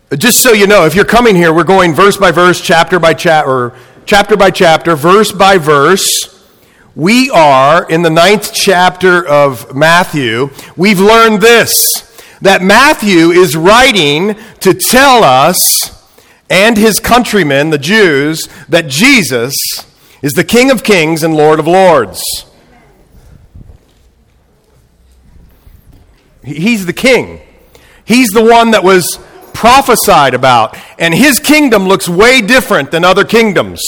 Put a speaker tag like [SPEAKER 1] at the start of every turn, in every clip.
[SPEAKER 1] Just so you know, if you're coming here, we're going verse by verse, chapter by chapter, verse by verse. We are in the 9th chapter of Matthew. We've learned this, that Matthew is writing to tell us and his countrymen, the Jews, that Jesus is the King of Kings and Lord of Lords. He's the king. He's the one that was prophesied about, and his kingdom looks way different than other kingdoms.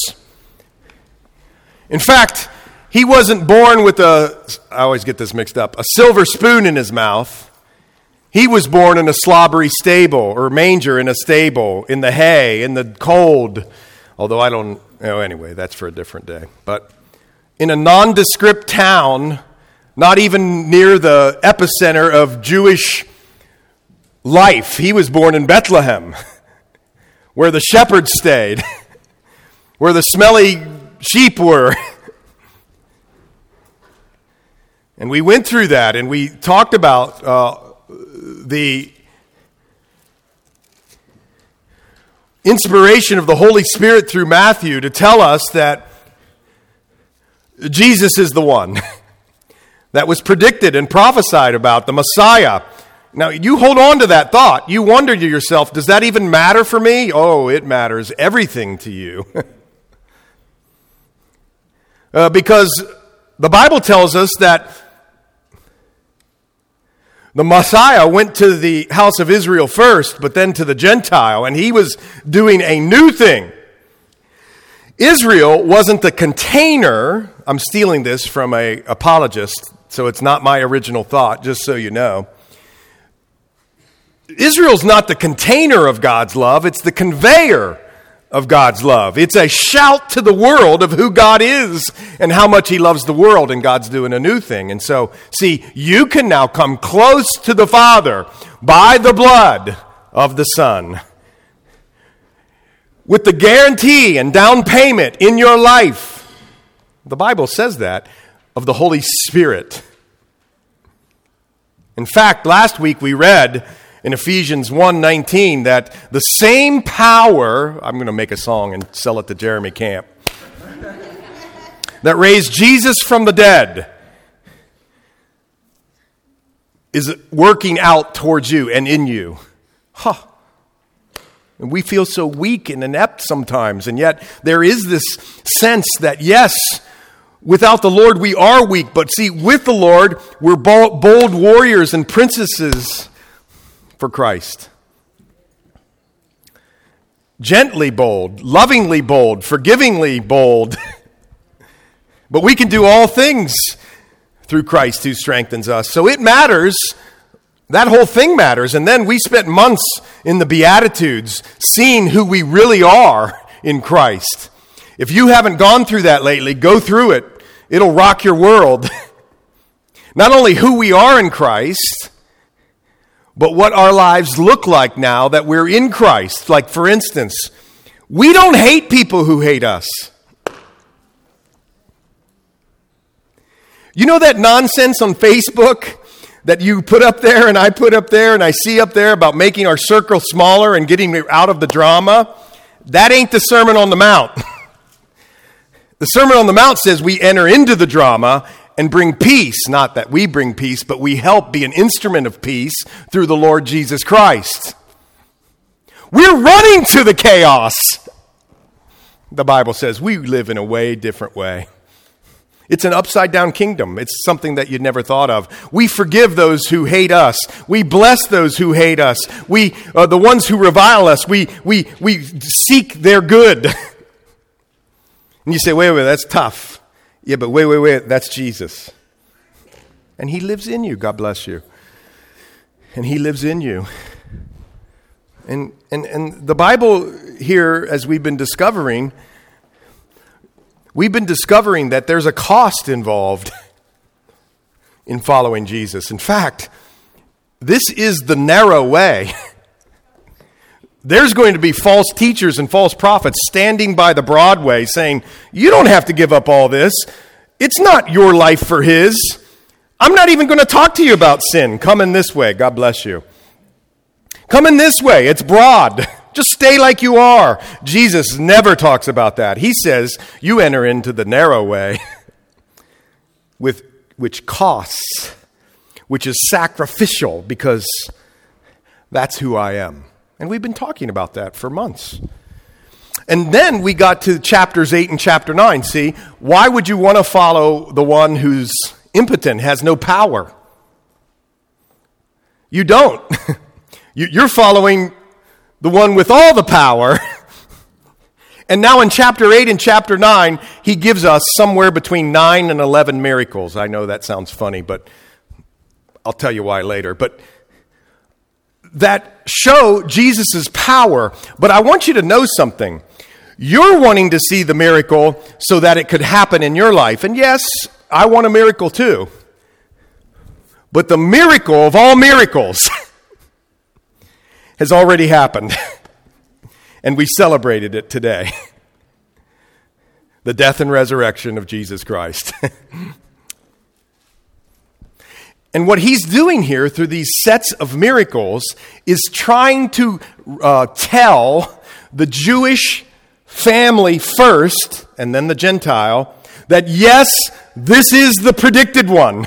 [SPEAKER 1] In fact, he wasn't born with I always get this mixed up, a silver spoon in his mouth. He was born in a slobbery stable, or manger in a stable, in the hay, in the cold. Although anyway, that's for a different day. But in a nondescript town, not even near the epicenter of Jewish life. He was born in Bethlehem, where the shepherds stayed, where the smelly sheep were. And we went through that, and we talked about the inspiration of the Holy Spirit through Matthew to tell us that Jesus is the one that was predicted and prophesied about, the Messiah. Now, you hold on to that thought. You wonder to yourself, does that even matter for me? Oh, it matters everything to you. Because the Bible tells us that the Messiah went to the house of Israel first, but then to the Gentile, and he was doing a new thing. Israel wasn't the container. I'm stealing this from an apologist, so it's not my original thought, just so you know. Israel's not the container of God's love, it's the conveyor of God's love. It's a shout to the world of who God is and how much he loves the world, and God's doing a new thing. And so, see, you can now come close to the Father by the blood of the Son, with the guarantee and down payment in your life. The Bible says that, of the Holy Spirit. In fact, last week we read in Ephesians 1:19 that the same power, I'm going to make a song and sell it to Jeremy Camp, that raised Jesus from the dead is working out towards you and in you. And we feel so weak and inept sometimes, and yet there is this sense that, yes, without the Lord we are weak, but see, with the Lord we're bold warriors and princesses for Christ. Gently bold, lovingly bold, forgivingly bold. But we can do all things through Christ who strengthens us. So it matters. That whole thing matters. And then we spent months in the Beatitudes seeing who we really are in Christ. If you haven't gone through that lately, go through it. It'll rock your world. Not only who we are in Christ, but what our lives look like now that we're in Christ. Like, for instance, we don't hate people who hate us. You know that nonsense on Facebook that you put up there and I put up there and I see up there about making our circle smaller and getting out of the drama? That ain't the Sermon on the Mount. The Sermon on the Mount says we enter into the drama and bring peace. Not that we bring peace, but we help be an instrument of peace through the Lord Jesus Christ. We're running to the chaos. The Bible says we live in a way different way. It's an upside-down kingdom. It's something that you'd never thought of. We forgive those who hate us. We bless those who hate us. We, the ones who revile us, we seek their good. And you say, wait, that's tough. Yeah, but wait, that's Jesus. And he lives in you. God bless you. And he lives in you. And the Bible here, as we've been discovering that there's a cost involved in following Jesus. In fact, this is the narrow way. There's going to be false teachers and false prophets standing by the broad way saying, you don't have to give up all this. It's not your life for his. I'm not even going to talk to you about sin. Come in this way. God bless you. Come in this way. It's broad. Just stay like you are. Jesus never talks about that. He says, you enter into the narrow way, which costs, which is sacrificial, because that's who I am. And we've been talking about that for months. And then we got to chapters 8 and chapter 9. See, why would you want to follow the one who's impotent, has no power? You don't. You're following the one with all the power. And now in chapter 8 and chapter 9, he gives us somewhere between 9 and 11 miracles. I know that sounds funny, but I'll tell you why later. But that show Jesus' power. But I want you to know something. You're wanting to see the miracle so that it could happen in your life. And yes, I want a miracle too. But the miracle of all miracles has already happened. And we celebrated it today. The death and resurrection of Jesus Christ. And what he's doing here through these sets of miracles is trying to tell the Jewish family first, and then the Gentile, that yes, this is the predicted one.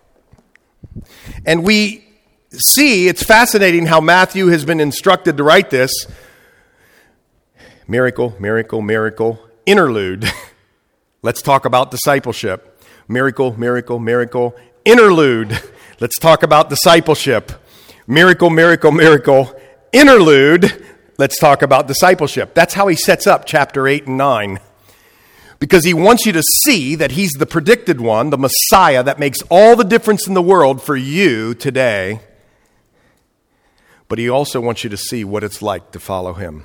[SPEAKER 1] And we see, it's fascinating how Matthew has been instructed to write this. Miracle, miracle, miracle, interlude. Let's talk about discipleship. Miracle, miracle, miracle, interlude. Let's talk about discipleship. Miracle, miracle, miracle, interlude. Let's talk about discipleship. That's how he sets up chapter 8 and 9. Because he wants you to see that he's the predicted one, the Messiah that makes all the difference in the world for you today. But he also wants you to see what it's like to follow him.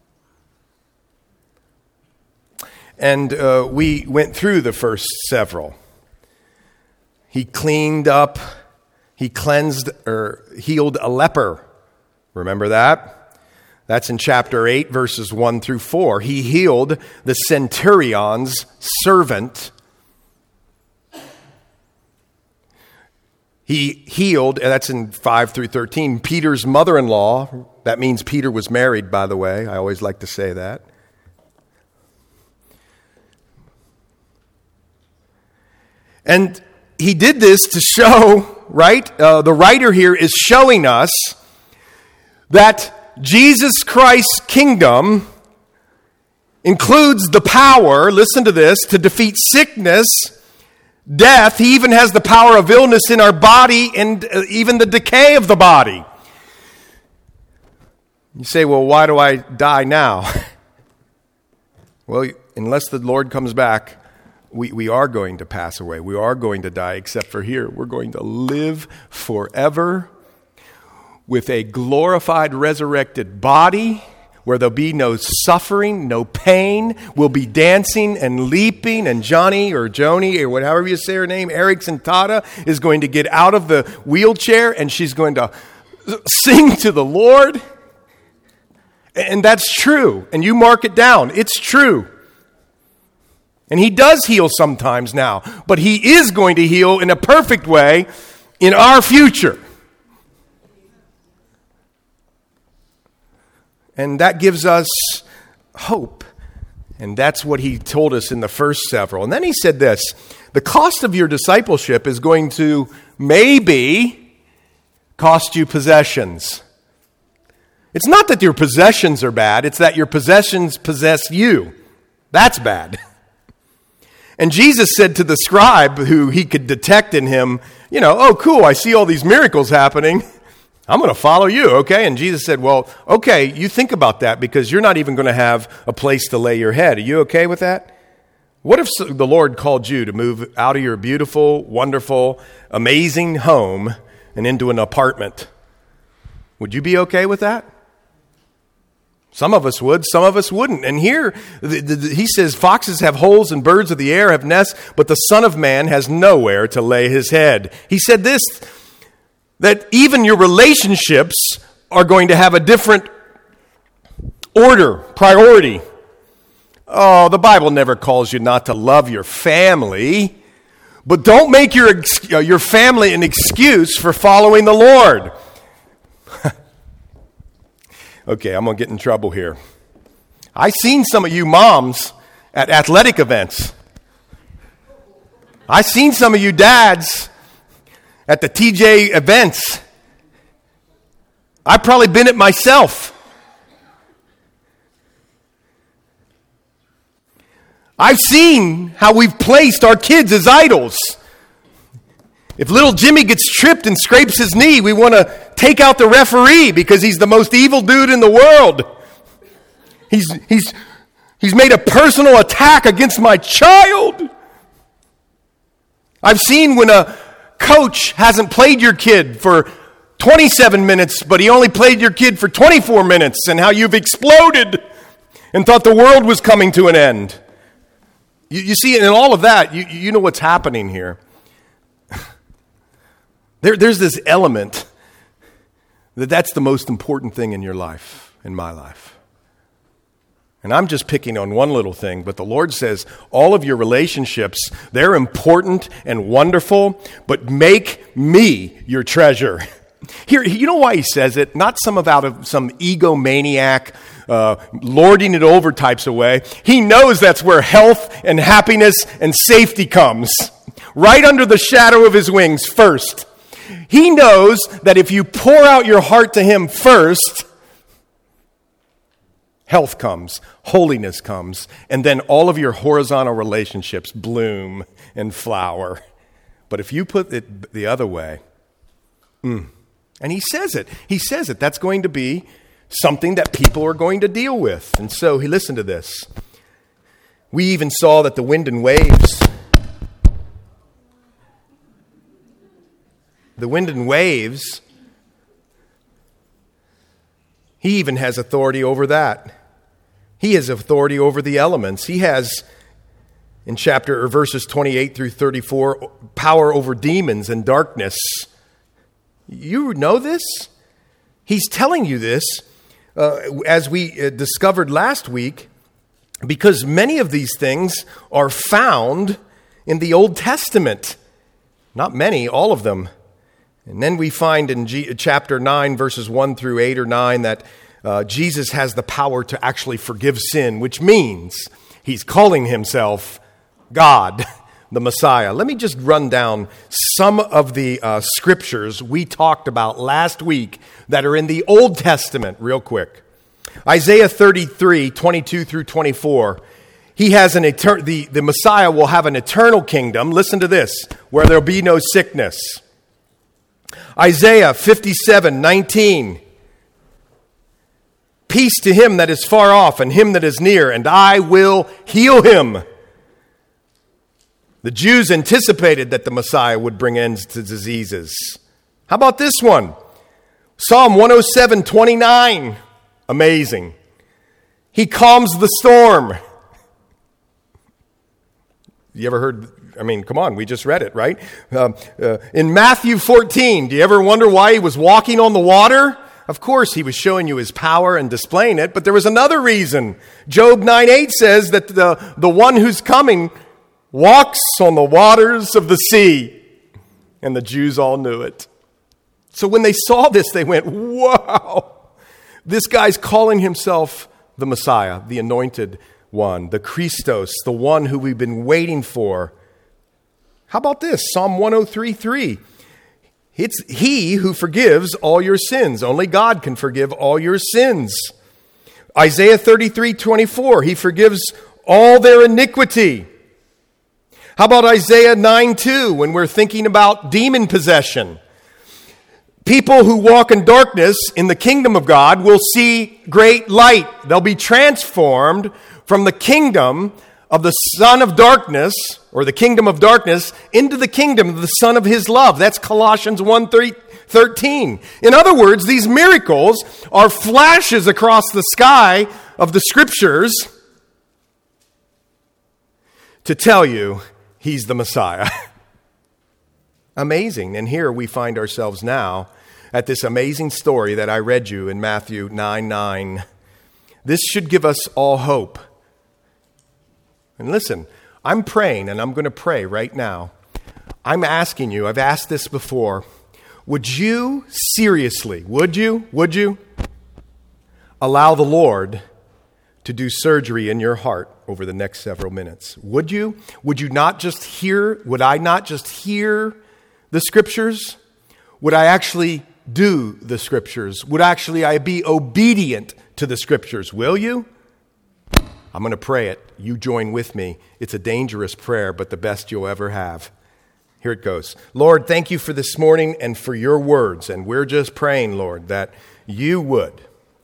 [SPEAKER 1] And we went through the first several. He cleaned up, he cleansed or healed a leper. Remember that? That's in chapter 8, verses 1 through 4. He healed the centurion's servant. He healed, and that's in 5 through 13, Peter's mother-in-law. That means Peter was married, by the way. I always like to say that. And he did this to show, right? The writer here is showing us that Jesus Christ's kingdom includes the power, listen to this, to defeat sickness, death. He even has the power of illness in our body and even the decay of the body. You say, well, why do I die now? Well, unless the Lord comes back, we are going to pass away. We are going to die, except for here. We're going to live forever with a glorified, resurrected body where there'll be no suffering, no pain. We'll be dancing and leaping, and Johnny or Joni or whatever you say her name, Erickson Tata, is going to get out of the wheelchair and she's going to sing to the Lord. And that's true. And you mark it down. It's true. And he does heal sometimes now, but he is going to heal in a perfect way in our future. And that gives us hope. And that's what he told us in the first several. And then he said this, the cost of your discipleship is going to maybe cost you possessions. It's not that your possessions are bad, it's that your possessions possess you. That's bad. And Jesus said to the scribe who he could detect in him, oh, cool, I see all these miracles happening. I'm going to follow you, okay? And Jesus said, well, okay, you think about that because you're not even going to have a place to lay your head. Are you okay with that? What if the Lord called you to move out of your beautiful, wonderful, amazing home and into an apartment? Would you be okay with that? Some of us would, some of us wouldn't. And here, he says, foxes have holes and birds of the air have nests, but the Son of Man has nowhere to lay his head. He said this, that even your relationships are going to have a different order, priority. Oh, the Bible never calls you not to love your family, but don't make your family an excuse for following the Lord. Okay, I'm going to get in trouble here. I've seen some of you moms at athletic events. I've seen some of you dads at the TJ events. I've probably been it myself. I've seen how we've placed our kids as idols. If little Jimmy gets tripped and scrapes his knee, we want to take out the referee because he's the most evil dude in the world. He's made a personal attack against my child. I've seen when a coach hasn't played your kid for 27 minutes, but he only played your kid for 24 minutes, and how you've exploded and thought the world was coming to an end. You see, in all of that, you know what's happening here. There's this element that's the most important thing in your life, in my life. And I'm just picking on one little thing, but the Lord says all of your relationships, they're important and wonderful, but make me your treasure. Here, you know why he says it? Not out of some egomaniac, lording it over types of way. He knows that's where health and happiness and safety comes. Right under the shadow of his wings first. He knows that if you pour out your heart to him first, health comes, holiness comes, and then all of your horizontal relationships bloom and flower. But if you put it the other way, and he says it, that's going to be something that people are going to deal with. And so, listen to this. We even saw that the wind and waves, he even has authority over that. He has authority over the elements. He has, in verses 28 through 34, power over demons and darkness. You know this? He's telling you this, as we discovered last week, because many of these things are found in the Old Testament. Not many, all of them. And then we find in chapter 9, verses 1 through 8 or 9, that Jesus has the power to actually forgive sin, which means he's calling himself God, the Messiah. Let me just run down some of the scriptures we talked about last week that are in the Old Testament real quick. Isaiah 33, 22 through 24. He has the Messiah will have an eternal kingdom. Listen to this, where there'll be no sickness. Isaiah 57, 19. Peace to him that is far off and him that is near, and I will heal him. The Jews anticipated that the Messiah would bring ends to diseases. How about this one? Psalm 107, 29. Amazing. He calms the storm. You ever heard? Come on, we just read it, right? In Matthew 14, do you ever wonder why he was walking on the water? Of course, he was showing you his power and displaying it, but there was another reason. Job 9:8 says that the one who's coming walks on the waters of the sea. And the Jews all knew it. So when they saw this, they went, wow, this guy's calling himself the Messiah, the anointed one, the Christos, the one who we've been waiting for. How about this? Psalm 103:3. It's he who forgives all your sins. Only God can forgive all your sins. Isaiah 33:24. He forgives all their iniquity. How about Isaiah 9:2 when we're thinking about demon possession? People who walk in darkness in the kingdom of God will see great light. They'll be transformed from the kingdom of the son of darkness, or the kingdom of darkness, into the kingdom of the Son of his love. That's Colossians 1:13. In other words, these miracles are flashes across the sky of the scriptures to tell you he's the Messiah. Amazing. And here we find ourselves now at this amazing story that I read you in Matthew 9:9. This should give us all hope. And listen, I'm praying, and I'm going to pray right now. I'm asking you, I've asked this before, would you seriously, would you? allow the Lord to do surgery in your heart over the next several minutes. Would you? Would I not just hear the Scriptures? Would I actually do the Scriptures? Would I be obedient to the Scriptures? Will you? I'm going to pray it. You join with me. It's a dangerous prayer, but the best you'll ever have. Here it goes. Lord, thank you for this morning and for your words. And we're just praying, Lord, that you would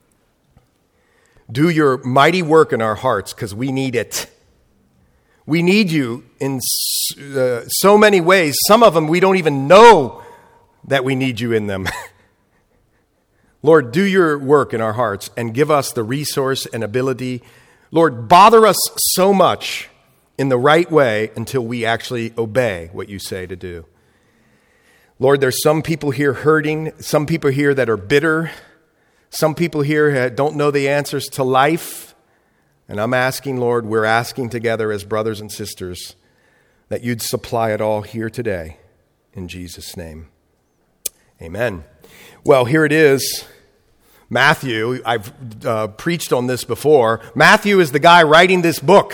[SPEAKER 1] do your mighty work in our hearts, because we need it. We need you in so many ways. Some of them we don't even know that we need you in them. Lord, do your work in our hearts and give us the resource and ability. Lord, bother us so much in the right way until we actually obey what you say to do. Lord, there's some people here hurting, some people here that are bitter, some people here don't know the answers to life. And I'm asking, Lord, we're asking together as brothers and sisters that you'd supply it all here today. In Jesus' name, amen. Well, here it is. Matthew, I've preached on this before. Matthew is the guy writing this book.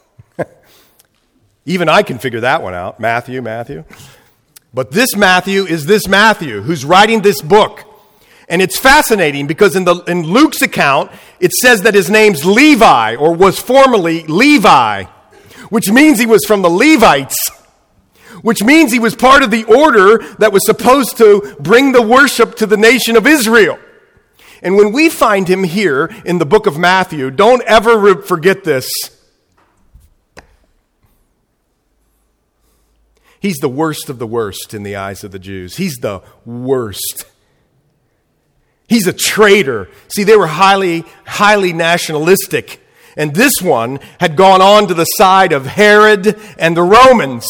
[SPEAKER 1] Even I can figure that one out. Matthew. But this Matthew is this Matthew who's writing this book. And it's fascinating because in Luke's account, it says that his name's Levi, or was formerly Levi, which means he was from the Levites, which means he was part of the order that was supposed to bring the worship to the nation of Israel. And when we find him here in the book of Matthew, don't ever forget this. He's the worst of the worst in the eyes of the Jews. He's the worst. He's a traitor. See, they were highly nationalistic. And this one had gone on to the side of Herod and the Romans.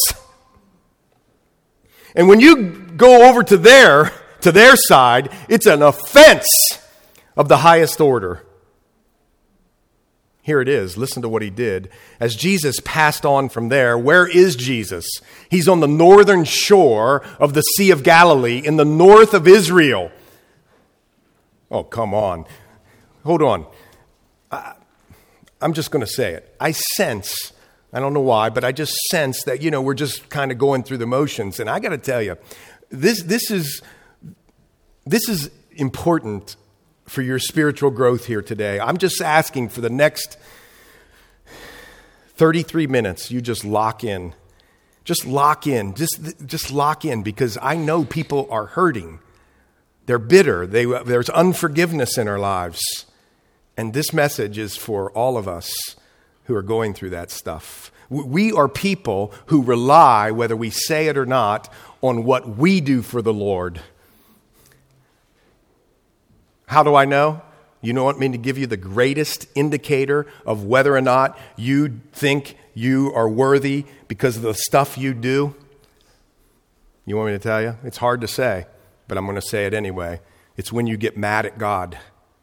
[SPEAKER 1] And when you go over to their side, it's an offense of the highest order. Here it is. Listen to what he did. As Jesus passed on from there, where is Jesus? He's on the northern shore of the Sea of Galilee in the north of Israel. Oh, come on. Hold on. I'm just going to say it. I sense, I don't know why, but I just sense that, we're just kind of going through the motions. And I got to tell you, this is important for your spiritual growth here today. I'm just asking for the next 33 minutes, you just lock in. Just lock in. Just lock in, because I know people are hurting. They're bitter. There's unforgiveness in our lives. And this message is for all of us who are going through that stuff. We are people who rely, whether we say it or not, on what we do for the Lord. How do I know? You know what I mean? To give you the greatest indicator of whether or not you think you are worthy because of the stuff you do? You want me to tell you? It's hard to say, but I'm going to say it anyway. It's when you get mad at God.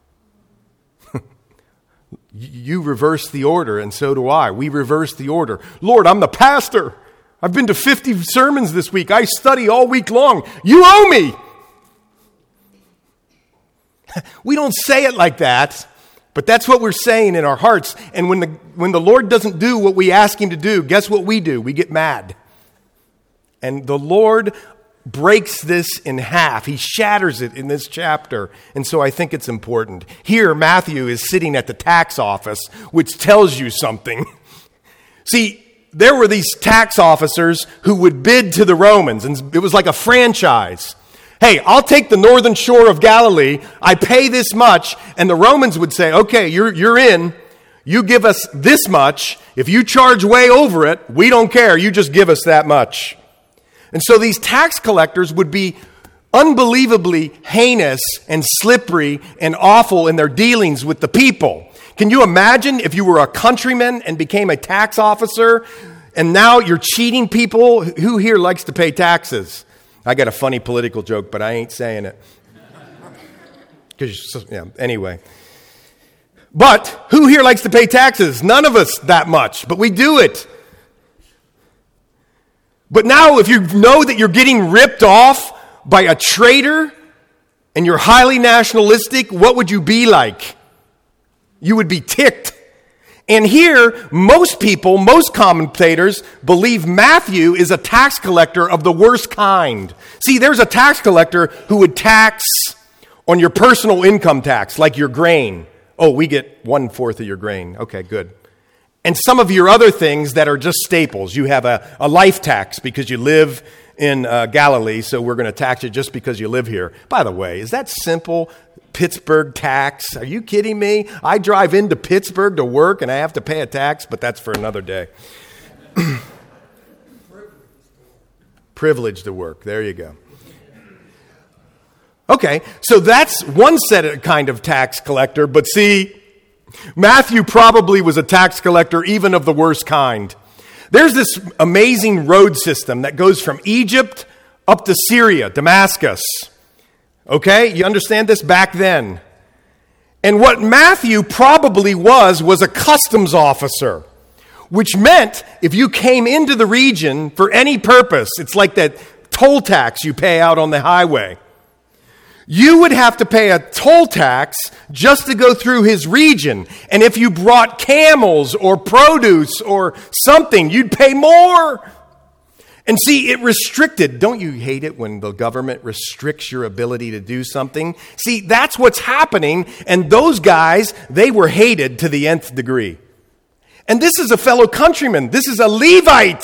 [SPEAKER 1] You reverse the order, and so do I. We reverse the order. Lord, I'm the pastor. I've been to 50 sermons this week. I study all week long. You owe me. We don't say it like that, but that's what we're saying in our hearts. And when the Lord doesn't do what we ask him to do, guess what we do? We get mad. And the Lord breaks this in half. He shatters it in this chapter. And so I think it's important. Here, Matthew is sitting at the tax office, which tells you something. See, there were these tax officers who would bid to the Romans, and it was like a franchise. Hey, I'll take the northern shore of Galilee. I pay this much. And the Romans would say, okay, you're in. You give us this much. If you charge way over it, we don't care. You just give us that much. And so these tax collectors would be unbelievably heinous and slippery and awful in their dealings with the people. Can you imagine if you were a countryman and became a tax officer and now you're cheating people? Who here likes to pay taxes? I got a funny political joke, but I ain't saying it. Anyway. But who here likes to pay taxes? None of us that much, but we do it. But now if you know that you're getting ripped off by a traitor and you're highly nationalistic, what would you be like? You would be ticked. And here, most people, most commentators believe Matthew is a tax collector of the worst kind. See, there's a tax collector who would tax on your personal income tax, like your grain. Oh, we get 1/4 of your grain. Okay, good. And some of your other things that are just staples. You have a life tax because you live in Galilee, so we're going to tax you just because you live here. By the way, is that simple? Pittsburgh tax. Are you kidding me? I drive into Pittsburgh to work and I have to pay a tax, but that's for another day. Privilege to work. There you go. Okay, so that's one kind of tax collector, but see, Matthew probably was a tax collector even of the worst kind. There's this amazing road system that goes from Egypt up to Syria, Damascus. Okay, you understand this back then. And what Matthew probably was a customs officer, which meant if you came into the region for any purpose, it's like that toll tax you pay out on the highway. You would have to pay a toll tax just to go through his region. And if you brought camels or produce or something, you'd pay more. And see, it restricted. Don't you hate it when the government restricts your ability to do something? See, that's what's happening. And those guys, they were hated to the nth degree. And this is a fellow countryman. This is a Levite.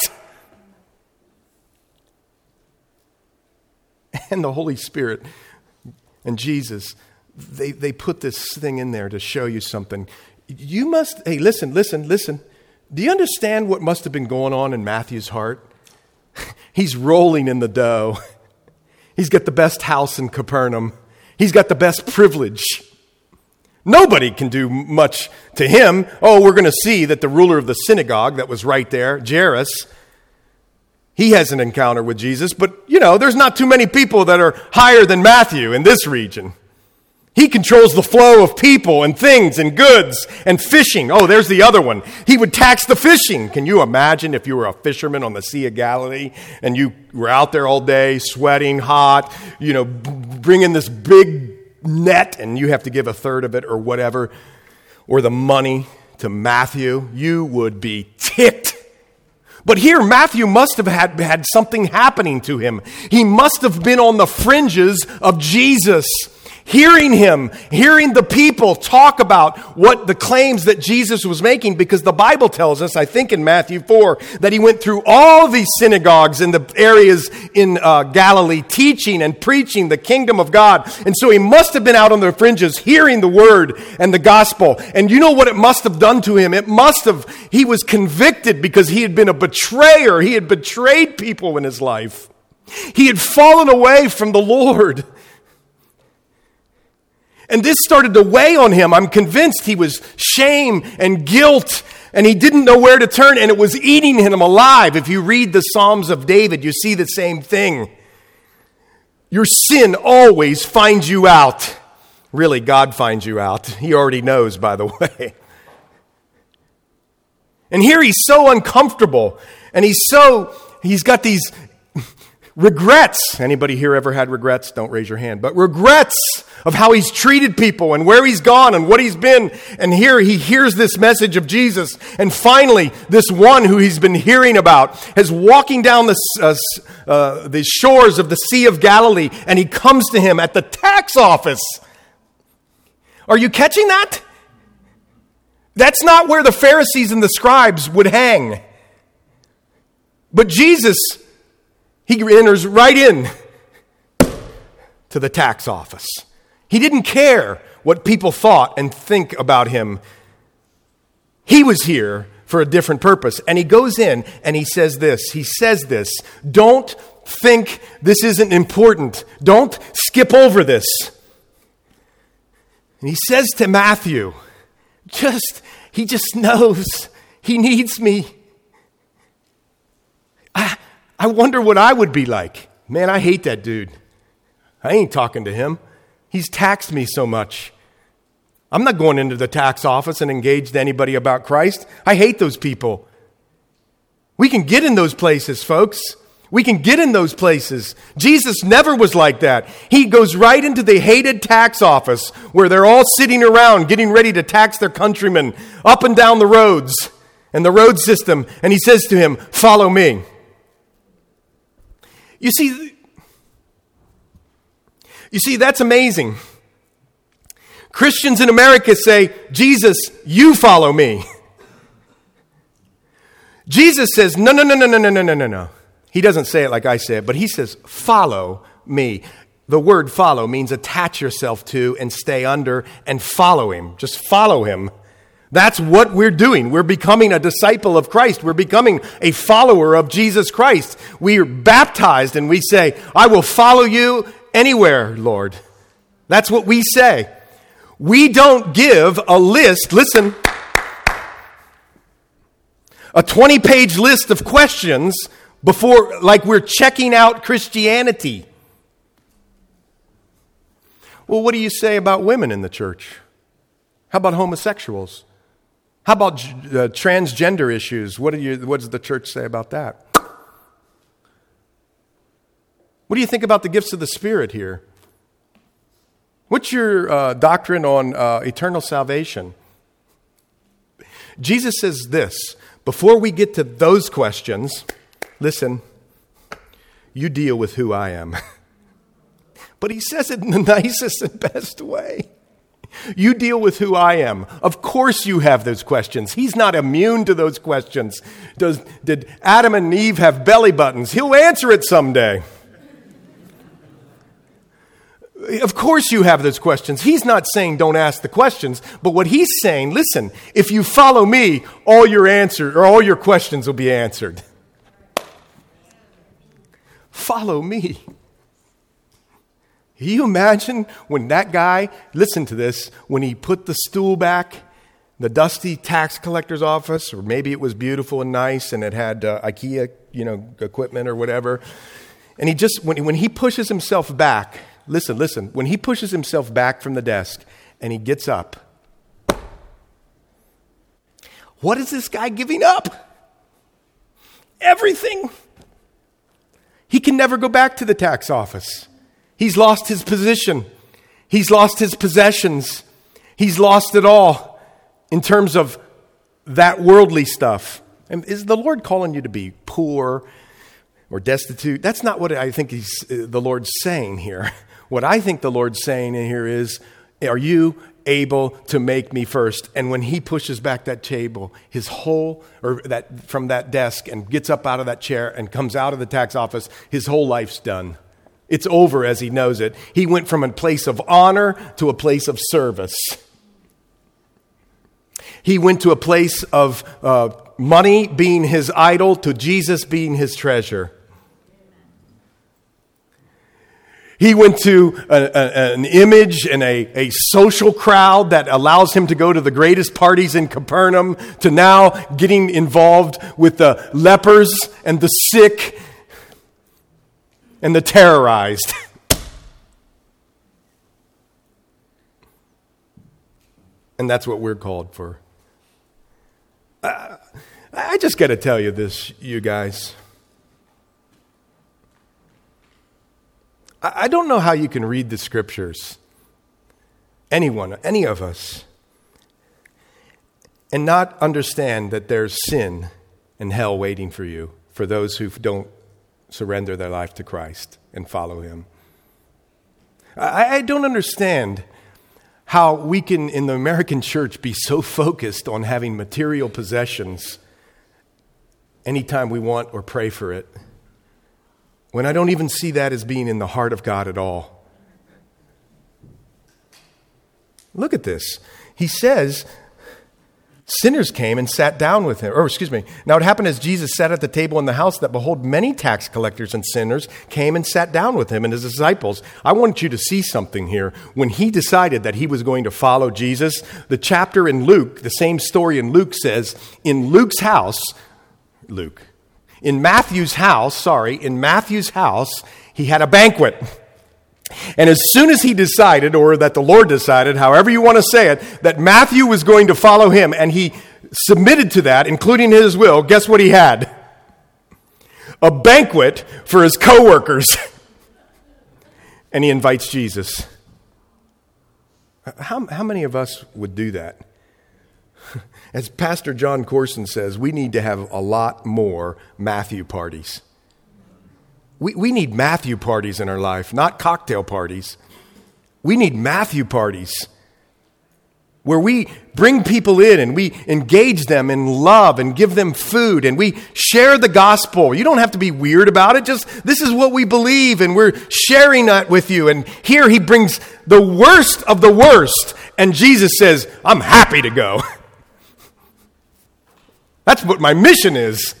[SPEAKER 1] And the Holy Spirit and Jesus, they put this thing in there to show you something. Hey, listen. Do you understand what must have been going on in Matthew's heart? He's rolling in the dough. He's got the best house in Capernaum. He's got the best privilege. Nobody can do much to him. Oh, we're going to see that the ruler of the synagogue that was right there, Jairus, he has an encounter with Jesus. But, there's not too many people that are higher than Matthew in this region. He controls the flow of people and things and goods and fishing. Oh, there's the other one. He would tax the fishing. Can you imagine if you were a fisherman on the Sea of Galilee and you were out there all day, sweating, hot, bringing this big net and you have to give a third of it or whatever, or the money to Matthew? You would be ticked. But here, Matthew must have had something happening to him. He must have been on the fringes of Jesus, hearing him, hearing the people talk about what the claims that Jesus was making, because the Bible tells us, I think in Matthew 4, that he went through all these synagogues in the areas in Galilee, teaching and preaching the kingdom of God. And so he must have been out on the fringes, hearing the word and the gospel. And you know what it must have done to him? He was convicted because he had been a betrayer. He had betrayed people in his life. He had fallen away from the Lord. And this started to weigh on him. I'm convinced he was shame and guilt, and he didn't know where to turn, and it was eating him alive. If you read the Psalms of David, you see the same thing. Your sin always finds you out. Really, God finds you out. He already knows, by the way. And here he's so uncomfortable, and he's got these regrets. Anybody here ever had regrets? Don't raise your hand. But regrets of how he's treated people and where he's gone and what he's been. And here he hears this message of Jesus. And finally, this one who he's been hearing about is walking down the shores of the Sea of Galilee. And he comes to him at the tax office. Are you catching that? That's not where the Pharisees and the scribes would hang. But Jesus, he enters right in to the tax office. He didn't care what people thought and think about him. He was here for a different purpose. And he goes in and he says this. Don't think this isn't important. Don't skip over this. And he says to Matthew, he just knows he needs me. I wonder what I would be like. Man, I hate that dude. I ain't talking to him. He's taxed me so much. I'm not going into the tax office and engage to anybody about Christ. I hate those people. We can get in those places, folks. We can get in those places. Jesus never was like that. He goes right into the hated tax office where they're all sitting around getting ready to tax their countrymen up and down the roads and the road system. And he says to him, "Follow me." You see, that's amazing. Christians in America say, "Jesus, you follow me." Jesus says, no. He doesn't say it like I say it, but he says, "Follow me." The word follow means attach yourself to and stay under and follow him. Just follow him. That's what we're doing. We're becoming a disciple of Christ. We're becoming a follower of Jesus Christ. We are baptized and we say, "I will follow you anywhere, Lord." That's what we say. We don't give a list, listen, a 20-page list of questions before, like we're checking out Christianity. Well, what do you say about women in the church? How about homosexuals? How about transgender issues? What does the church say about that? What do you think about the gifts of the Spirit here? What's your doctrine on eternal salvation? Jesus says this, before we get to those questions, listen, you deal with who I am. But he says it in the nicest and best way. You deal with who I am. Of course you have those questions. He's not immune to those questions. Did Adam and Eve have belly buttons? He'll answer it someday. Of course you have those questions. He's not saying don't ask the questions, but what he's saying, listen, if you follow me, all your questions will be answered. Follow me. Can you imagine when that guy, listen to this, when he put the stool back, the dusty tax collector's office, or maybe it was beautiful and nice and it had IKEA, equipment or whatever, and he just, when he pushes himself back, listen, when he pushes himself back from the desk and he gets up, what is this guy giving up? Everything. He can never go back to the tax office. He's lost his position. He's lost his possessions. He's lost it all in terms of that worldly stuff. And is the Lord calling you to be poor or destitute? That's not what I think the Lord's saying here. What I think the Lord's saying in here is, are you able to make me first? And when he pushes back that table, from that desk and gets up out of that chair and comes out of the tax office, his whole life's done. It's over as he knows it. He went from a place of honor to a place of service. He went to a place of money being his idol to Jesus being his treasure. He went to an image and a social crowd that allows him to go to the greatest parties in Capernaum to now getting involved with the lepers and the sick and the terrorized. And that's what we're called for. I just got to tell you this, you guys. I don't know how you can read the scriptures, any of us, and not understand that there's sin and hell waiting for you, for those who don't surrender their life to Christ and follow him. I don't understand how we can, in the American church, be so focused on having material possessions anytime we want or pray for it, when I don't even see that as being in the heart of God at all. Look at this. He says, sinners came and sat down with him. Now it happened as Jesus sat at the table in the house that, behold, many tax collectors and sinners came and sat down with him and his disciples. I want you to see something here. When he decided that he was going to follow Jesus, the chapter in Luke, the same story in Luke says, in Matthew's house, he had a banquet. And as soon as he decided, or that the Lord decided, however you want to say it, that Matthew was going to follow him, and he submitted to that, including his will, guess what he had? a banquet for his coworkers. And he invites Jesus. How many of us would do that? As Pastor John Corson says, we need to have a lot more Matthew parties. We need Matthew parties in our life, not cocktail parties. We need Matthew parties where we bring people in and we engage them in love and give them food and we share the gospel. You don't have to be weird about it. Just, this is what we believe and we're sharing that with you. And here he brings the worst of the worst. And Jesus says, I'm happy to go. That's what my mission is.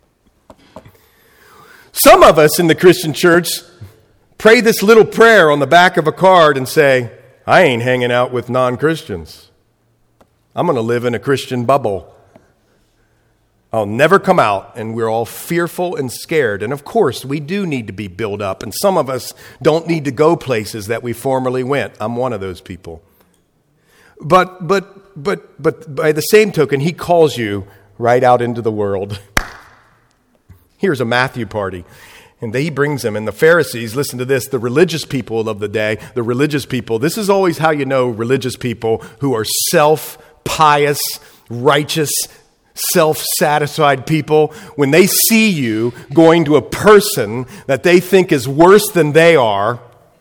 [SPEAKER 1] Some of us in the Christian church pray this little prayer on the back of a card and say, I ain't hanging out with non-Christians. I'm going to live in a Christian bubble. I'll never come out, and we're all fearful and scared. And of course, we do need to be built up, and some of us don't need to go places that we formerly went. I'm one of those people. But by the same token, he calls you right out into the world. Here's a Matthew party. And he brings them. And the Pharisees, listen to this, the religious people of the day, the religious people, this is always how you know religious people who are self-pious, righteous, self-satisfied people. When they see you going to a person that they think is worse than they are,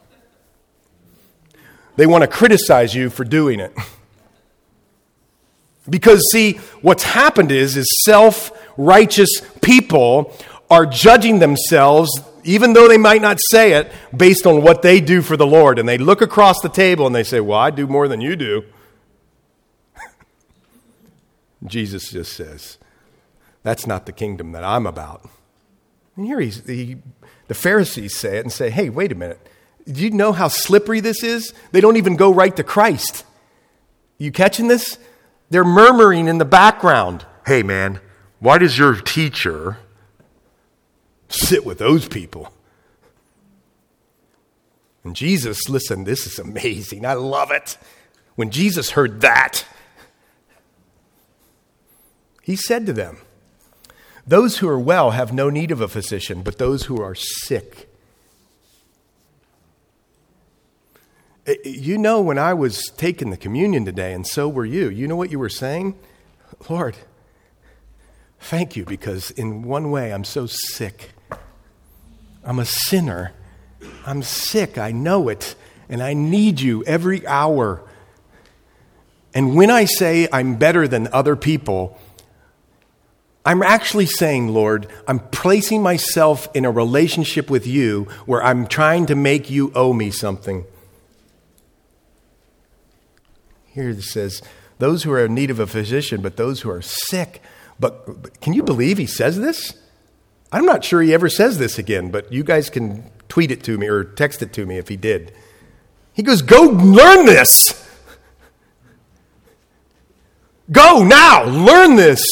[SPEAKER 1] they want to criticize you for doing it. Because, see, what's happened is self-righteous people are judging themselves, even though they might not say it, based on what they do for the Lord. And they look across the table and they say, well, I do more than you do. Jesus just says, that's not the kingdom that I'm about. And here the Pharisees say it and say, hey, wait a minute. Do you know how slippery this is? They don't even go right to Christ. You catching this? They're murmuring in the background. Hey, man, why does your teacher sit with those people? And Jesus, listen, this is amazing. I love it. When Jesus heard that, he said to them, those who are well have no need of a physician, but those who are sick. You know, when I was taking the communion today, and so were you, you know what you were saying? Lord, thank you, because in one way I'm so sick. I'm a sinner. I'm sick. I know it. And I need you every hour. And when I say I'm better than other people, I'm actually saying, Lord, I'm placing myself in a relationship with you where I'm trying to make you owe me something. Here it says, those who are in need of a physician, but those who are sick. But can you believe he says this? I'm not sure he ever says this again, but you guys can tweet it to me or text it to me if he did. He goes, go learn this. Go now, learn this.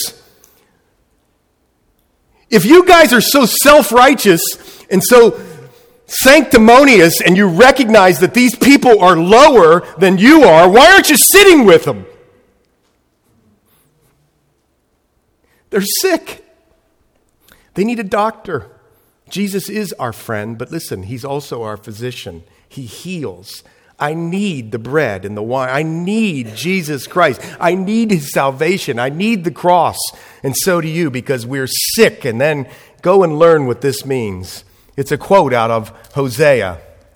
[SPEAKER 1] If you guys are so self-righteous and so sanctimonious and you recognize that these people are lower than you are, why aren't you sitting with them? They're sick. They need a doctor. Jesus is our friend, but listen, he's also our physician. He heals. I need the bread and the wine. I need Jesus Christ. I need his salvation. I need the cross. And so do you, because we're sick. And then go and learn what this means. It's a quote out of Hosea.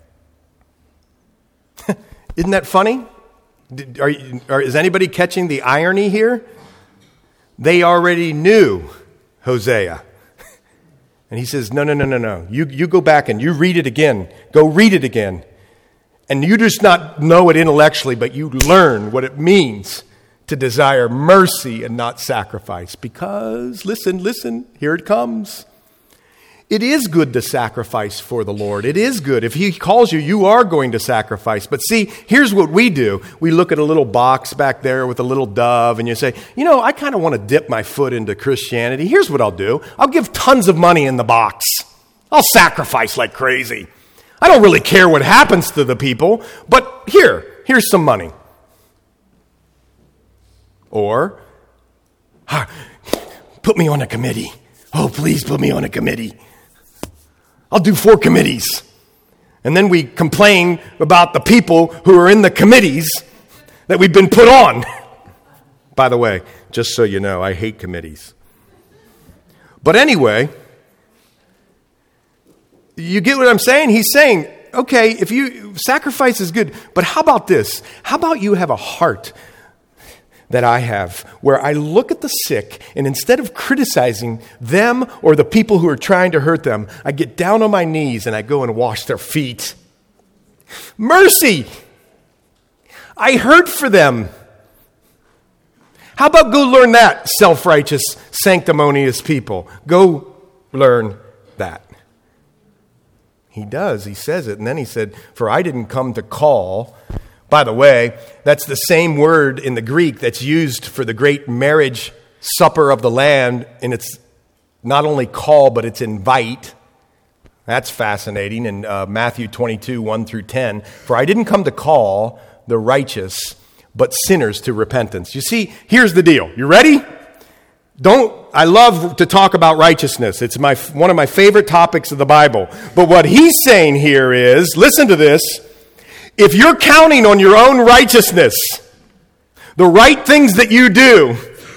[SPEAKER 1] Isn't that funny? Is anybody catching the irony here? They already knew Hosea. And he says, no. You go back and you read it again. Go read it again. And you just not know it intellectually, but you learn what it means to desire mercy and not sacrifice. Because, listen, here it comes. It is good to sacrifice for the Lord. It is good. If he calls you, you are going to sacrifice. But see, here's what we do. We look at a little box back there with a little dove, and you say, I kind of want to dip my foot into Christianity. Here's what I'll do. I'll give tons of money in the box. I'll sacrifice like crazy. I don't really care what happens to the people, but here's some money. Or, put me on a committee. Oh, please put me on a committee. I'll do 4 committees. And then we complain about the people who are in the committees that we've been put on. By the way, just so you know, I hate committees. But anyway, you get what I'm saying? He's saying, okay, sacrifice is good, but how about this? How about you have a heart that I have, where I look at the sick, and instead of criticizing them or the people who are trying to hurt them, I get down on my knees and I go and wash their feet. Mercy! I hurt for them. How about go learn that, self-righteous, sanctimonious people? Go learn that. He does. He says it. And then he said, for I didn't come to call. By the way, that's the same word in the Greek that's used for the great marriage supper of the Lamb, and it's not only call, but it's invite. That's fascinating. In Matthew 22, 1 through 10, for I didn't come to call the righteous, but sinners to repentance. You see, here's the deal. You ready? I love to talk about righteousness. It's one of my favorite topics of the Bible. But what he's saying here is, listen to this, if you're counting on your own righteousness, the right things that you do,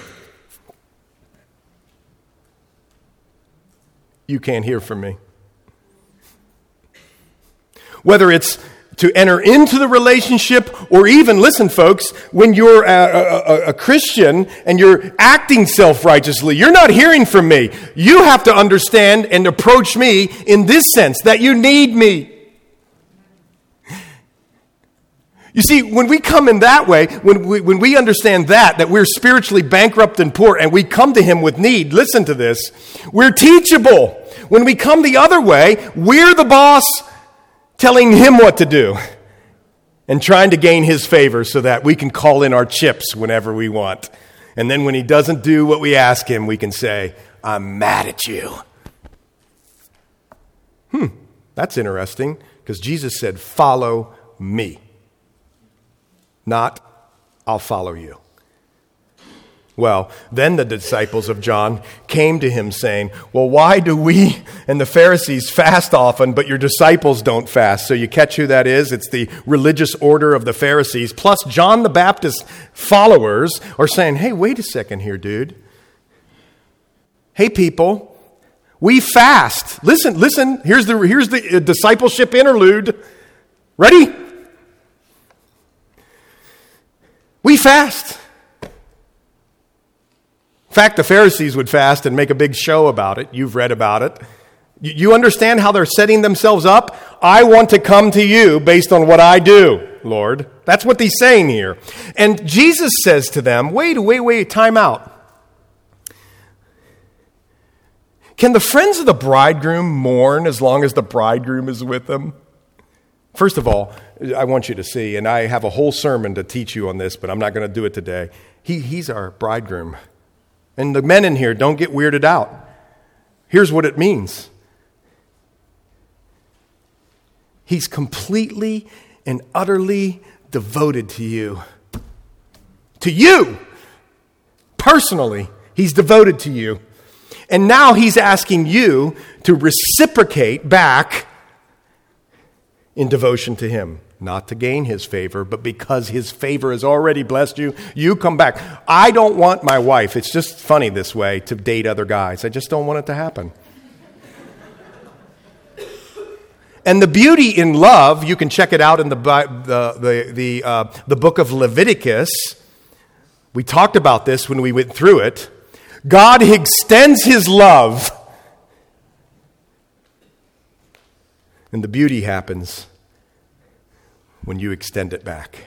[SPEAKER 1] you can't hear from me. Whether it's to enter into the relationship, or even, listen folks, when you're a Christian and you're acting self-righteously, you're not hearing from me. You have to understand and approach me in this sense, that you need me. You see, when we come in that way, when we understand that we're spiritually bankrupt and poor, and we come to him with need, listen to this, we're teachable. When we come the other way, we're the boss telling him what to do and trying to gain his favor so that we can call in our chips whenever we want. And then when he doesn't do what we ask him, we can say, I'm mad at you. That's interesting, because Jesus said, follow me. Not, I'll follow you. Well, then the disciples of John came to him saying, well, why do we and the Pharisees fast often, but your disciples don't fast? So you catch who that is? It's the religious order of the Pharisees. Plus, John the Baptist's followers are saying, hey, wait a second here, dude. Hey, people, we fast. Listen, here's the discipleship interlude. Ready? We fast. In fact, the Pharisees would fast and make a big show about it. You've read about it. You understand how they're setting themselves up? I want to come to you based on what I do, Lord. That's what he's saying here. And Jesus says to them, wait, time out. Can the friends of the bridegroom mourn as long as the bridegroom is with them? First of all, I want you to see, and I have a whole sermon to teach you on this, but I'm not going to do it today. He's our bridegroom. And the men in here, don't get weirded out. Here's what it means. He's completely and utterly devoted to you. To you! Personally, he's devoted to you. And now he's asking you to reciprocate back in devotion to him. Not to gain his favor, but because his favor has already blessed you, you come back. I don't want my wife, it's just funny this way, to date other guys. I just don't want it to happen. And the beauty in love, you can check it out in the book of Leviticus. We talked about this when we went through it. God extends his love. And the beauty happens when you extend it back.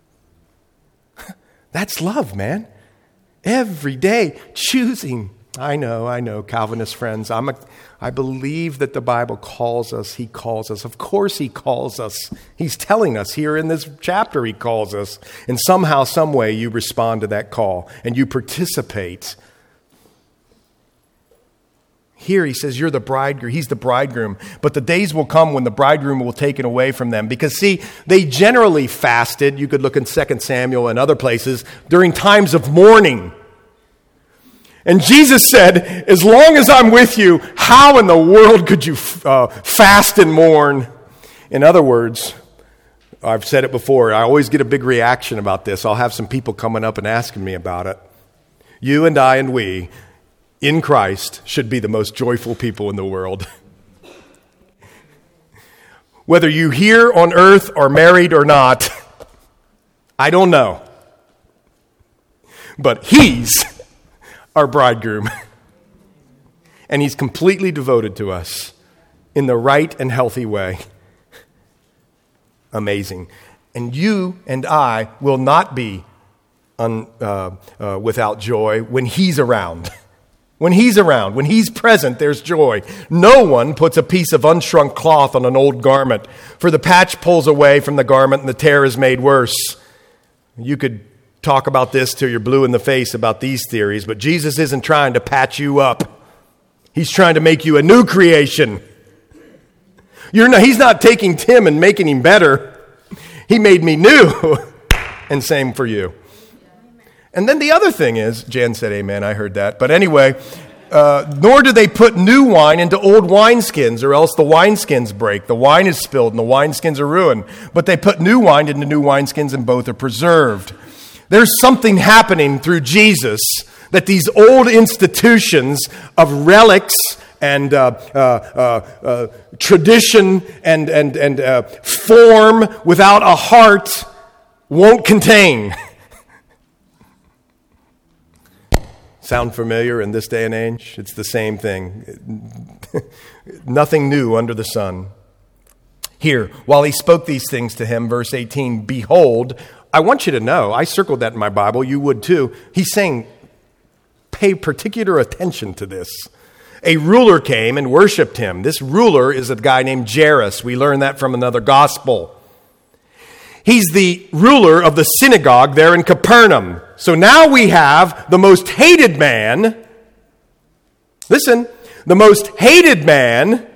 [SPEAKER 1] That's love, man. Every day, choosing. I know, Calvinist friends. I believe that the Bible calls us. He calls us. Of course he calls us. He's telling us here in this chapter he calls us. And somehow, some way, you respond to that call and you participate. Here he says, you're the bridegroom. He's the bridegroom. But the days will come when the bridegroom will take it away from them. Because see, they generally fasted. You could look in 2 Samuel and other places during times of mourning. And Jesus said, as long as I'm with you, how in the world could you fast and mourn? In other words, I've said it before, I always get a big reaction about this. I'll have some people coming up and asking me about it. You and I and we, in Christ, should be the most joyful people in the world. Whether you here on earth are married or not, I don't know. But he's our bridegroom. And he's completely devoted to us in the right and healthy way. Amazing. And you and I will not be without joy when he's around. When he's around, when he's present, there's joy. No one puts a piece of unshrunk cloth on an old garment, for the patch pulls away from the garment and the tear is made worse. You could talk about this till you're blue in the face about these theories, but Jesus isn't trying to patch you up. He's trying to make you a new creation. He's not taking Tim and making him better. He made me new. And same for you. And then the other thing is, Jan said amen, I heard that. But anyway, nor do they put new wine into old wineskins, or else the wineskins break. The wine is spilled and the wineskins are ruined. But they put new wine into new wineskins and both are preserved. There's something happening through Jesus that these old institutions of relics and tradition and form without a heart won't contain. Sound familiar in this day and age? It's the same thing. Nothing new under the sun. Here, while he spoke these things to him, verse 18, behold, I want you to know, I circled that in my Bible, you would too. He's saying, pay particular attention to this. A ruler came and worshiped him. This ruler is a guy named Jairus. We learn that from another gospel. He's the ruler of the synagogue there in Capernaum. So now we have the most hated man, listen, the most hated man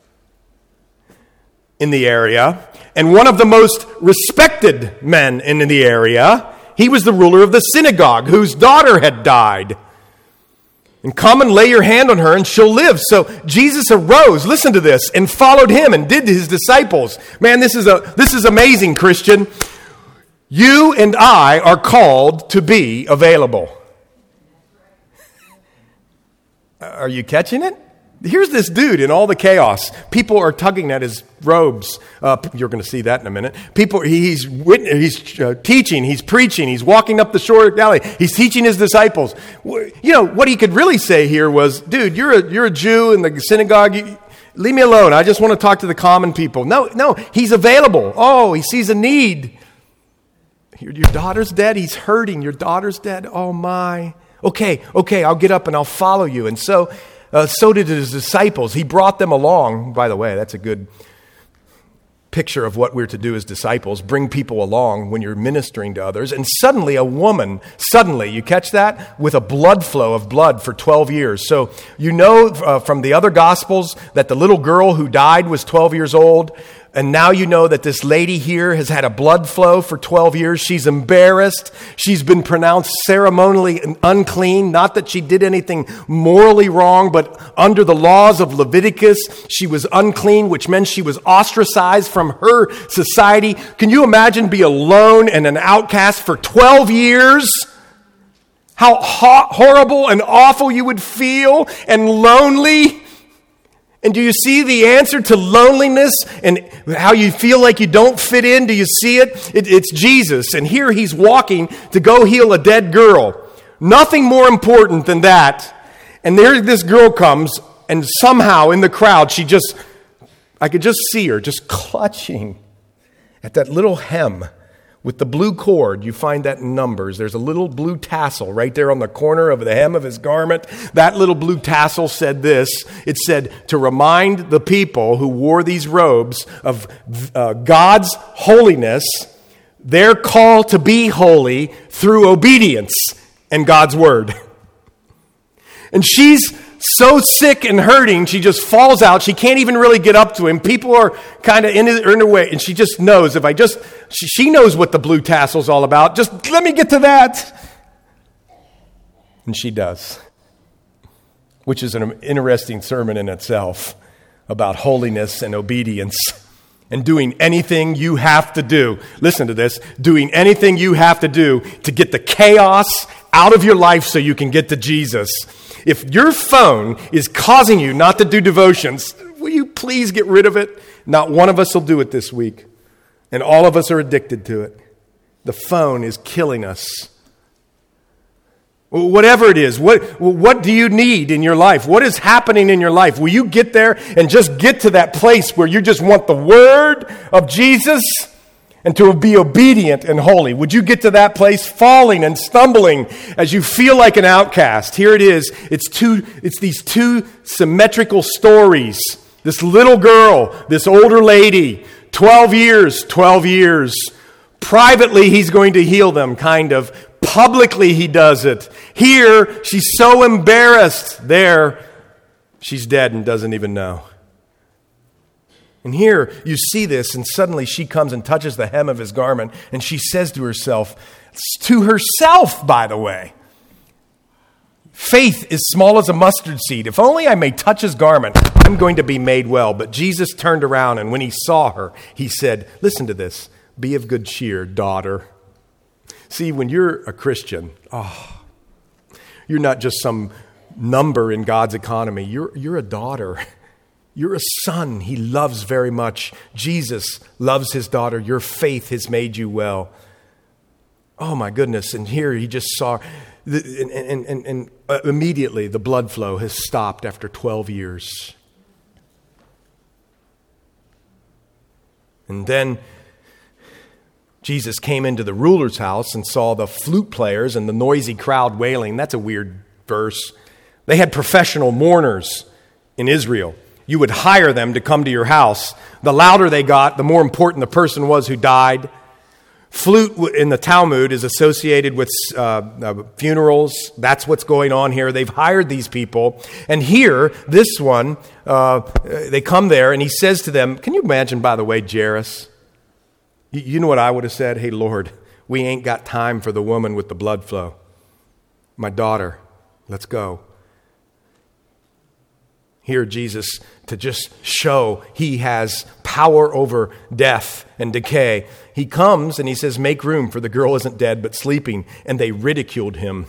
[SPEAKER 1] in the area, and one of the most respected men in the area. He was the ruler of the synagogue whose daughter had died. And come and lay your hand on her and she'll live. So Jesus arose, listen to this, and followed him and did to his disciples. Man, this is amazing, Christian. You and I are called to be available. Are you catching it? Here's this dude in all the chaos. People are tugging at his robes. You're going to see that in a minute. He's teaching, he's preaching, he's walking up the short alley. He's teaching his disciples. You know, what he could really say here was, dude, you're a Jew in the synagogue. Leave me alone. I just want to talk to the common people. No, he's available. Oh, he sees a need. Your daughter's dead. He's hurting. Your daughter's dead. Oh, my. Okay, I'll get up and I'll follow you. And so did his disciples. He brought them along. By the way, that's a good picture of what we're to do as disciples. Bring people along when you're ministering to others. And suddenly a woman, you catch that? With a blood flow of blood for 12 years. So you know from the other Gospels that the little girl who died was 12 years old. And now you know that this lady here has had a blood flow for 12 years. She's embarrassed. She's been pronounced ceremonially unclean. Not that she did anything morally wrong, but under the laws of Leviticus, she was unclean, which meant she was ostracized from her society. Can you imagine being alone and an outcast for 12 years? How horrible and awful you would feel and lonely. And do you see the answer to loneliness and how you feel like you don't fit in? Do you see it? It's Jesus. And here he's walking to go heal a dead girl. Nothing more important than that. And there this girl comes, and somehow in the crowd, I could just see her just clutching at that little hem with the blue cord. You find that in Numbers. There's a little blue tassel right there on the corner of the hem of his garment. That little blue tassel said this. It said to remind the people who wore these robes of God's holiness, their call to be holy through obedience and God's word. And she's so sick and hurting, she just falls out. She can't even really get up to him. People are kind of in her way, and she just knows, she knows what the blue tassel's all about. Just let me get to that. And she does. which is an interesting sermon in itself about holiness and obedience and doing anything you have to do. Listen to this. Doing anything you have to do to get the chaos out of your life so you can get to Jesus. If your phone is causing you not to do devotions, will you please get rid of it? Not one of us will do it this week. And all of us are addicted to it. The phone is killing us. Whatever it is, what do you need in your life? What is happening in your life? Will you get there and just get to that place where you just want the word of Jesus and to be obedient and holy? Would you get to that place falling and stumbling as you feel like an outcast? Here it is. It's these two symmetrical stories. This little girl, this older lady, 12 years. Privately, he's going to heal them, kind of. Publicly, he does it. Here, she's so embarrassed. There, she's dead and doesn't even know. And here, you see this, and suddenly she comes and touches the hem of his garment, and she says to herself, by the way, faith is small as a mustard seed. If only I may touch his garment, I'm going to be made well. But Jesus turned around, and when he saw her, he said, listen to this, be of good cheer, daughter. See, when you're a Christian, you're not just some number in God's economy. You're a daughter. You're a son he loves very much. Jesus loves his daughter. Your faith has made you well. Oh, my goodness. And here he just saw, and immediately the blood flow has stopped after 12 years. And then Jesus came into the ruler's house and saw the flute players and the noisy crowd wailing. That's a weird verse. They had professional mourners in Israel. You would hire them to come to your house. The louder they got, the more important the person was who died. Flute in the Talmud is associated with funerals. That's what's going on here. They've hired these people. And here, this one, they come there and he says to them, can you imagine, by the way, Jairus? You know what I would have said? Hey, Lord, we ain't got time for the woman with the blood flow. My daughter, let's go. Here, Jesus, to just show he has power over death and decay, he comes and he says, make room, for the girl isn't dead but sleeping. And they ridiculed him.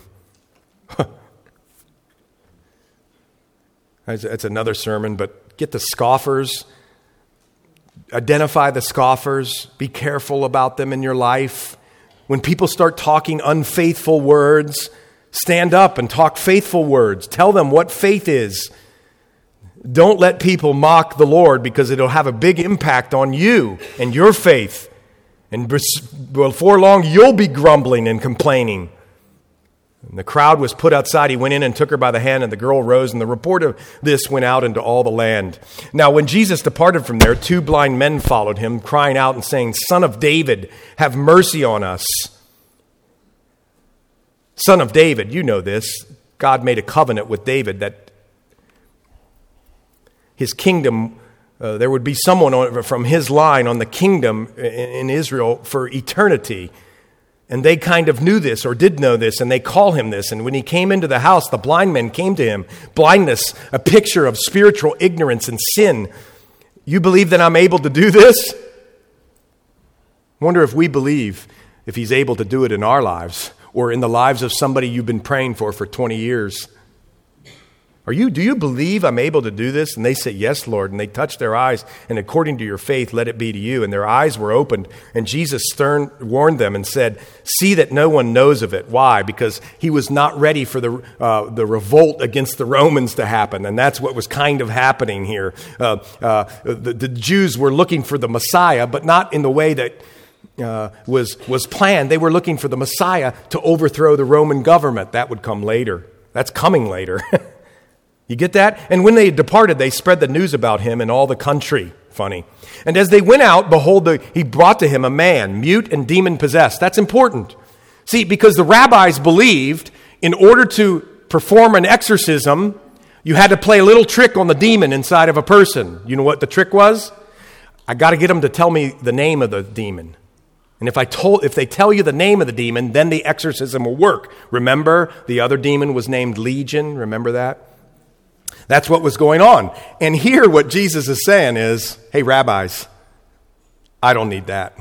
[SPEAKER 1] That's another sermon, but get the scoffers. Identify the scoffers. Be careful about them in your life. When people start talking unfaithful words, stand up and talk faithful words. Tell them what faith is. Don't let people mock the Lord, because it'll have a big impact on you and your faith. And before long, you'll be grumbling and complaining. And the crowd was put outside. He went in and took her by the hand, and the girl rose, and the report of this went out into all the land. Now, when Jesus departed from there, 2 blind men followed him, crying out and saying, Son of David, have mercy on us. Son of David, you know this. God made a covenant with David that his kingdom, there would be someone from his line on the kingdom in Israel for eternity. And they kind of knew this or did know this, and they call him this. And when he came into the house, the blind men came to him. Blindness, a picture of spiritual ignorance and sin. You believe that I'm able to do this? I wonder if we believe if he's able to do it in our lives or in the lives of somebody you've been praying for 20 years. Do you believe I'm able to do this? And they say, yes, Lord. And they touch their eyes, and according to your faith, let it be to you. And their eyes were opened. And Jesus warned them and said, see that no one knows of it. Why? Because he was not ready for the revolt against the Romans to happen. And that's what was kind of happening here. The Jews were looking for the Messiah, but not in the way that was planned. They were looking for the Messiah to overthrow the Roman government. That would come later. That's coming later. You get that? And when they had departed, they spread the news about him in all the country. Funny. And as they went out, behold, he brought to him a man, mute and demon-possessed. That's important. See, because the rabbis believed in order to perform an exorcism, you had to play a little trick on the demon inside of a person. You know what the trick was? I got to get them to tell me the name of the demon. And if they tell you the name of the demon, then the exorcism will work. Remember, the other demon was named Legion. Remember that? That's what was going on. And here what Jesus is saying is, hey, rabbis, I don't need that.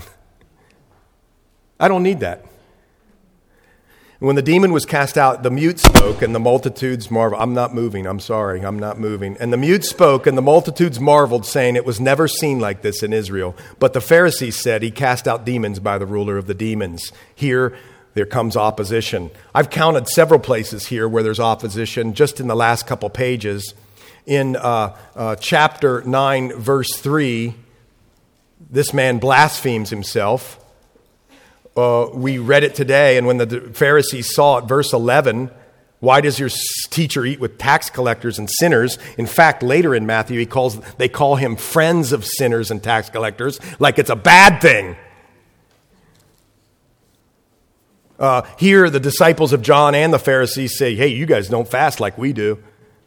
[SPEAKER 1] I don't need that. When the demon was cast out, the mute spoke and the multitudes marveled. I'm not moving. I'm sorry. I'm not moving. And the mute spoke and the multitudes marveled, saying, it was never seen like this in Israel. But the Pharisees said, he cast out demons by the ruler of the demons. Here, there comes opposition. I've counted several places here where there's opposition just in the last couple pages. In chapter 9, verse 3, this man blasphemes himself. We read it today, and when the Pharisees saw it, verse 11, why does your teacher eat with tax collectors and sinners? In fact, later in Matthew, they call him friends of sinners and tax collectors, like it's a bad thing. Here, the disciples of John and the Pharisees say, hey, you guys don't fast like we do.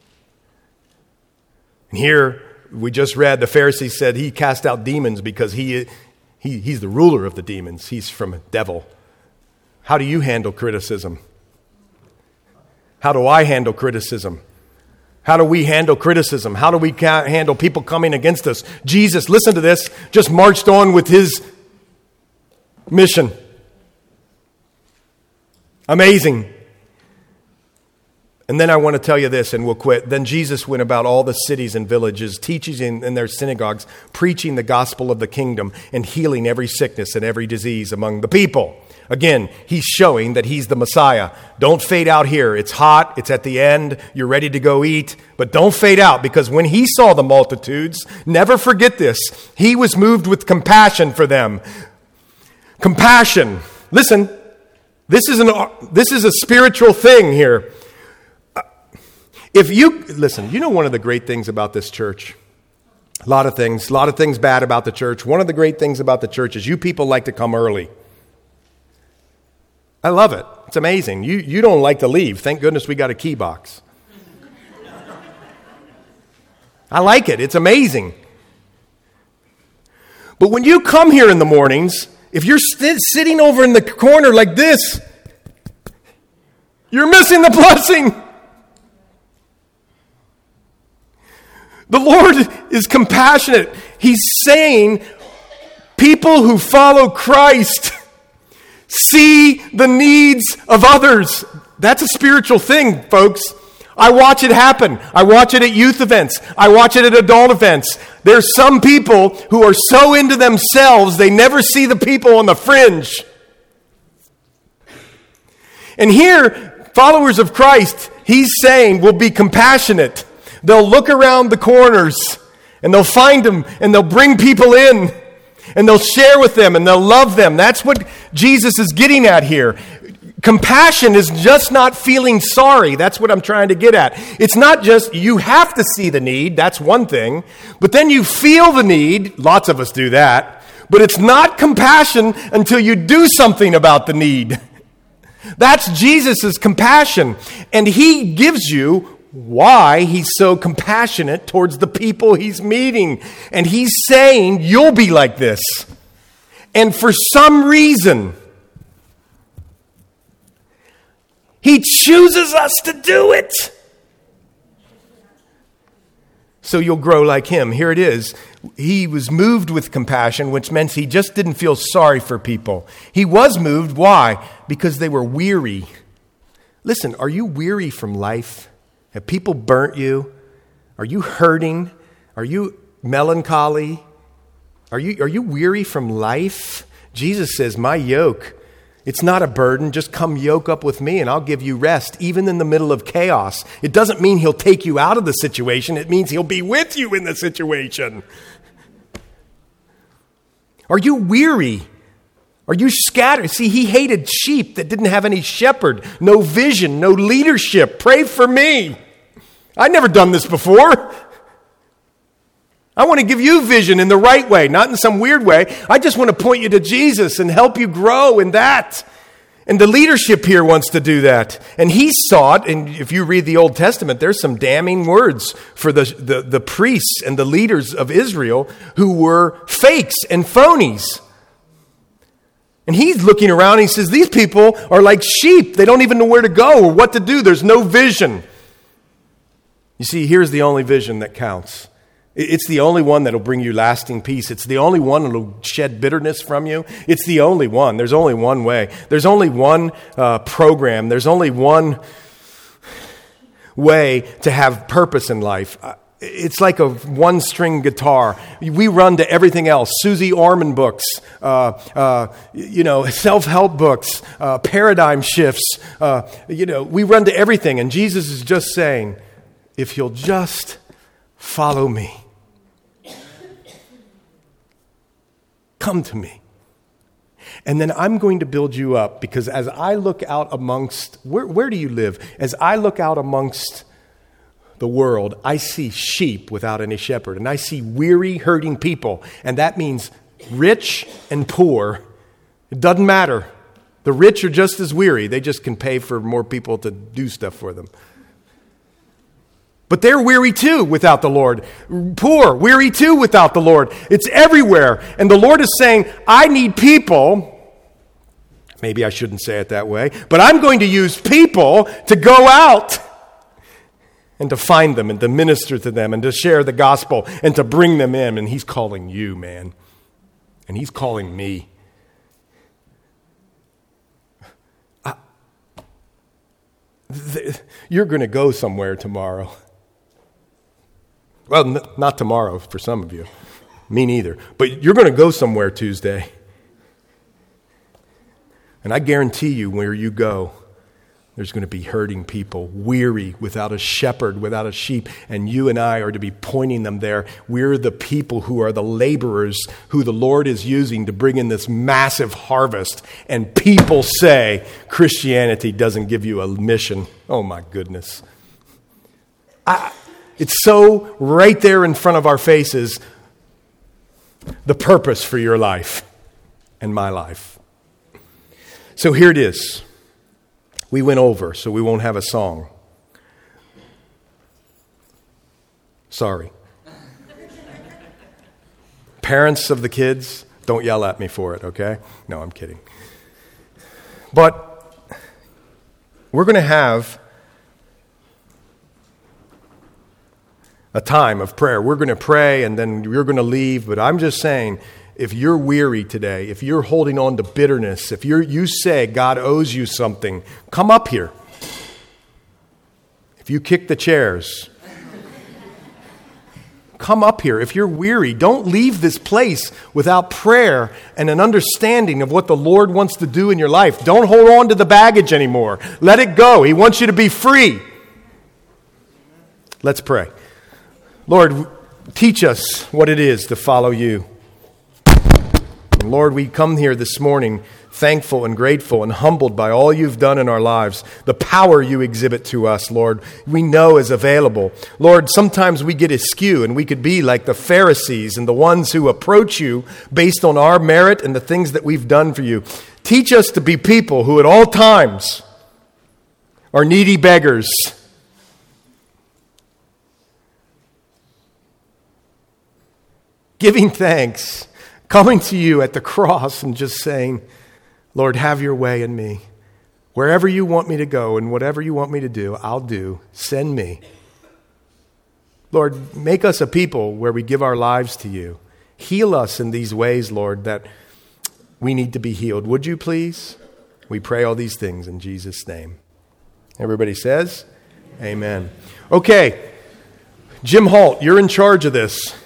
[SPEAKER 1] And here, we just read, the Pharisees said he cast out demons because he's the ruler of the demons. He's from a devil. How do you handle criticism? How do I handle criticism? How do we handle criticism? How do we handle people coming against us? Jesus, listen to this, just marched on with his mission. Amazing. And then I want to tell you this, and we'll quit. Then Jesus went about all the cities and villages, teaching in their synagogues, preaching the gospel of the kingdom, and healing every sickness and every disease among the people. Again, he's showing that he's the Messiah. Don't fade out here. It's hot. It's at the end. You're ready to go eat. But don't fade out, because when he saw the multitudes, never forget this, he was moved with compassion for them. Compassion. Listen, this is a spiritual thing here. Listen, you know one of the great things about this church? A lot of things bad about the church. One of the great things about the church is you people like to come early. I love it. It's amazing. You don't like to leave. Thank goodness we got a key box. I like it. It's amazing. But when you come here in the mornings, if you're sitting over in the corner like this, you're missing the blessing. The Lord is compassionate. He's saying people who follow Christ see the needs of others. That's a spiritual thing, folks. I watch it happen. I watch it at youth events. I watch it at adult events. There's some people who are so into themselves, they never see the people on the fringe. And here, followers of Christ, he's saying, will be compassionate. They'll look around the corners and they'll find them and they'll bring people in and they'll share with them and they'll love them. That's what Jesus is getting at here. Compassion is just not feeling sorry. That's what I'm trying to get at. It's not just you have to see the need. That's one thing. But then you feel the need. Lots of us do that. But it's not compassion until you do something about the need. That's Jesus' compassion. And he gives you why he's so compassionate towards the people he's meeting. And he's saying, you'll be like this. And for some reason, he chooses us to do it. So you'll grow like him. Here it is. He was moved with compassion, which meant he just didn't feel sorry for people. He was moved. Why? Because they were weary. Listen, are you weary from life? Have people burnt you? Are you hurting? Are you melancholy? Are you weary from life? Jesus says, my yoke, it's not a burden. Just come yoke up with me and I'll give you rest, even in the middle of chaos. It doesn't mean he'll take you out of the situation. It means he'll be with you in the situation. Are you weary? Are you scattered? See, he hated sheep that didn't have any shepherd, no vision, no leadership. Pray for me. I've never done this before. I want to give you vision in the right way, not in some weird way. I just want to point you to Jesus and help you grow in that. And the leadership here wants to do that. And he saw it, and if you read the Old Testament, there's some damning words for the priests and the leaders of Israel who were fakes and phonies. And he's looking around and he says, these people are like sheep. They don't even know where to go or what to do. There's no vision. You see, here's the only vision that counts. It's the only one that'll bring you lasting peace. It's the only one that'll shed bitterness from you. It's the only one. There's only one way. There's only one program. There's only one way to have purpose in life. It's like a one-string guitar. We run to everything else. Susie Orman books, self-help books, paradigm shifts. We run to everything. And Jesus is just saying, if you'll just follow me, come to me. And then I'm going to build you up, because as I look out amongst, where do you live? As I look out amongst the world, I see sheep without any shepherd. And I see weary, hurting people. And that means rich and poor. It doesn't matter. The rich are just as weary. They just can pay for more people to do stuff for them. But they're weary too without the Lord. Poor, weary too without the Lord. It's everywhere. And the Lord is saying, I need people. Maybe I shouldn't say it that way. But I'm going to use people to go out and to find them and to minister to them and to share the gospel and to bring them in. And He's calling you, man. And He's calling me. You're going to go somewhere tomorrow. Well, not tomorrow for some of you. Me neither. But you're going to go somewhere Tuesday. And I guarantee you, where you go, there's going to be hurting people, weary, without a shepherd, without a sheep. And you and I are to be pointing them there. We're the people who are the laborers who the Lord is using to bring in this massive harvest. And people say Christianity doesn't give you a mission. Oh, my goodness. It's so right there in front of our faces, the purpose for your life and my life. So here it is. We went over, so we won't have a song. Sorry. Parents of the kids, don't yell at me for it, okay? No, I'm kidding. But we're going to have a time of prayer. We're going to pray and then you're going to leave. But I'm just saying, if you're weary today, if you're holding on to bitterness, if you say God owes you something, come up here. If you kick the chairs, come up here. If you're weary, don't leave this place without prayer and an understanding of what the Lord wants to do in your life. Don't hold on to the baggage anymore. Let it go. He wants you to be free. Let's pray. Lord, teach us what it is to follow you. And Lord, we come here this morning thankful and grateful and humbled by all you've done in our lives. The power you exhibit to us, Lord, we know is available. Lord, sometimes we get askew and we could be like the Pharisees and the ones who approach you based on our merit and the things that we've done for you. Teach us to be people who at all times are needy beggars, giving thanks, coming to you at the cross and just saying, Lord, have your way in me. Wherever you want me to go and whatever you want me to do, I'll do. Send me. Lord, make us a people where we give our lives to you. Heal us in these ways, Lord, that we need to be healed. Would you please? We pray all these things in Jesus' name. Everybody says, amen. Okay, Jim Holt, you're in charge of this.